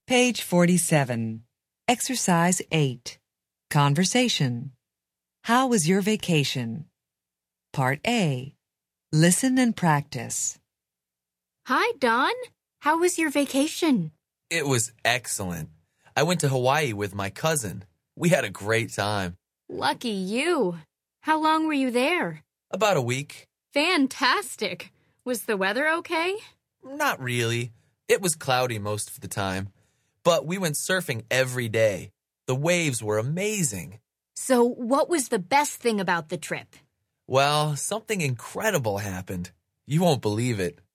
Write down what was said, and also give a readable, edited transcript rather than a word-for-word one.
Page 47. Exercise 8. Conversation. How was your vacation? Part A. Listen and practice. Hi, Don. How was your vacation? It was excellent. I went to Hawaii with my cousin. We had a great time. Lucky you. How long were you there? About a week. Fantastic. Was the weather okay? Not really. It was cloudy most of the time. But we went surfing every day. The waves were amazing. So, what was the best thing about the trip? Well, something incredible happened. You won't believe it.